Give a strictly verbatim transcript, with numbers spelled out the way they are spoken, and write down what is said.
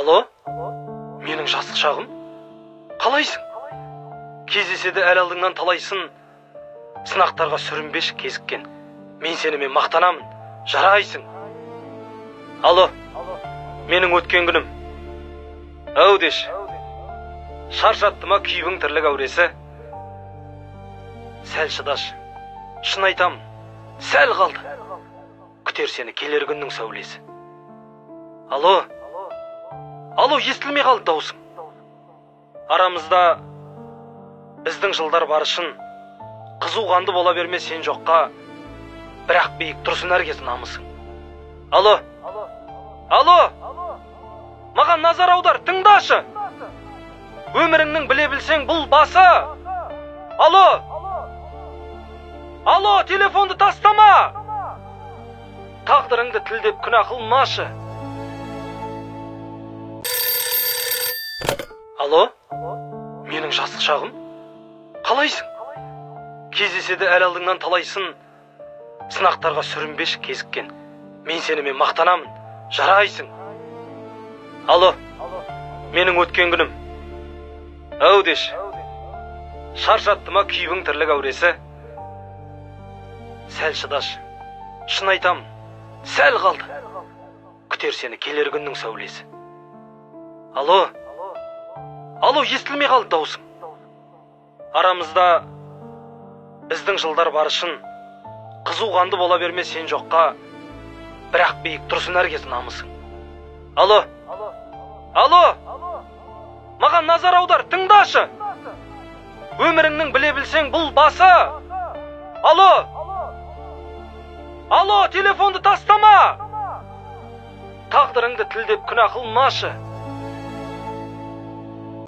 Алло? Менің жастық шағым? Қалайсың? Кездеседі әл алдыңнан талайсын, сынақтарға сүрінбеш кезіккен. Мен сенімен мақтанамын, жарайсың. Алло? Менің өткен күнім. Әу деш. Шаршатты ма күйбің тірлік әуресі? Сәл шыдаш. Шын айтам, сәл қалды. Күтер сені келер күннің сәулесі. Алло? Алло, естілмей қалды даусың. Арамызда біздің жылдар барышын, қызу қанды бола берме сен жоққа, бірақ биік тұрсын әркез намысың. Алло? Алло? Маған назар аудар, тыңдашы. Өміріңнің біле білсең бұл басы. Алло? Алло, телефонды тастама. Тағдырыңды тілдеп күнә қылмашы. Алло? Менің жастық шағым? Қалайсың? Кездеседі әл алдыңнан талайсын, сынақтарға сүрінбеш кезіккен. Мен сенімен мақтанамын, жарайсың. Алло? Менің өткен күнім. Әу деш. Шаршатты ма күйбің тірлік әуресі? Сәл шыдаш. Шын айтам, сәл қалды. Күтер сені келер күннің сәулесі. Алло? Алло, естілмей қалды даусың. Арамызда біздің жылдар барышын, қызу қанды бола берме сен жоққа, бірақ биік тұрсын әркез намысың. Алло? Алло? Маған назар аудар, тыңдашы. Өміріңнің біле білсең бұл басы. Алло? Алло, телефонды тастама. Тағдырыңды тілдеп күнә қылмашы.